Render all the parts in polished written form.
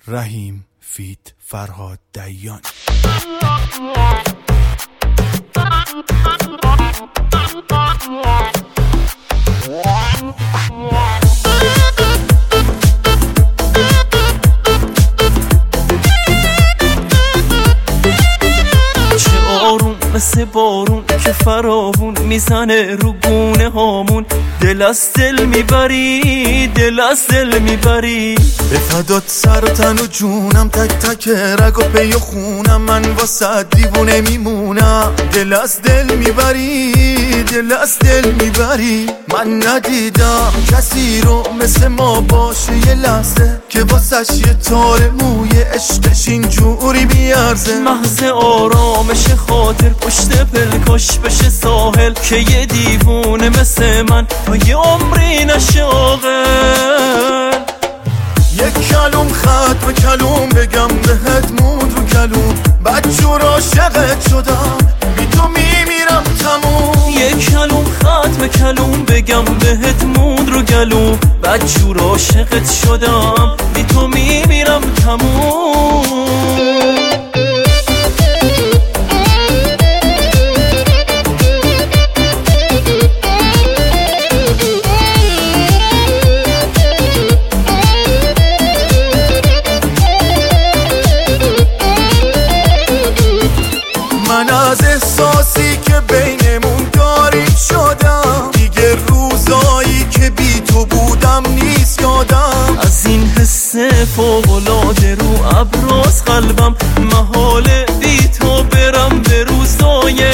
رحیم فیت فرهاد دیان. مثل بارون که فراوون میزنه رو گونه هامون، دل از دل میبری، دل از دل میبری. به فدات سر و تن و جونم، تک تک رگ و پی و خونم، من واسه دیوونه میمونم. دل از دل میبری، دل از دل میبری. من ندیدم کسی رو مثل ما باشه یه لحظه که واسش یه تار موی عشقش اینجوری بیارزه. محض آرامش خاطر پشت پلکاش بشه ساحل، که یه دیوونه مثل من تا یه عمری نشه عاقل. یک کلوم خط به کلوم بگم بهت موند رو کلوم، بدجور عاشقت شدم بی تو میمیرم تموم. یک کلوم خط به کلوم بگم بهت موند رو گلوم، بدجور عاشقت شدم بی تو میمیرم تموم. من از احساسی که بینمون داریم شدم، دیگه روزایی که بی تو بودم نیست یادم. از این حس فوق‌العاده رو ابراز قلبم، محاله بی تو برم به روزای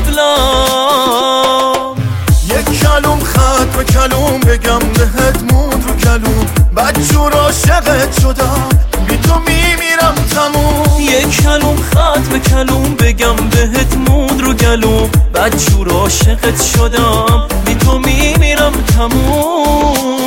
قبلم. یک کلوم خط به کلوم بگم بهت موند رو کلوم، بدجور عاشقت شدم بی تو میمیرم تموم. یک کلوم خط به کلوم بگم بهت موند رو گلوم، بدجور عاشقت شدم بی تو میمیرم تموم.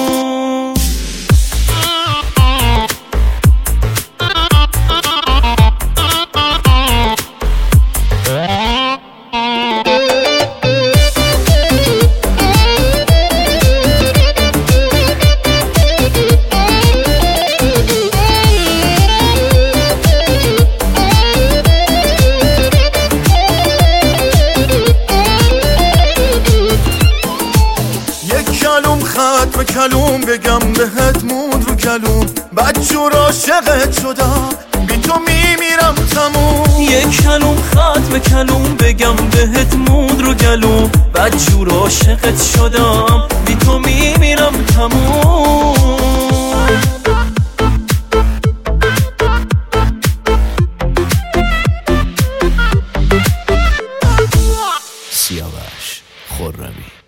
خط به کلوم بگم بهت موند رو کلوم، بدجور عاشقت شدم بی تو میمیرم تموم. یک کلوم خط به کلوم بگم بهت موند رو گلوم، بدجور عاشقت شدم بی تو میمیرم تموم. سیاوش خرمی.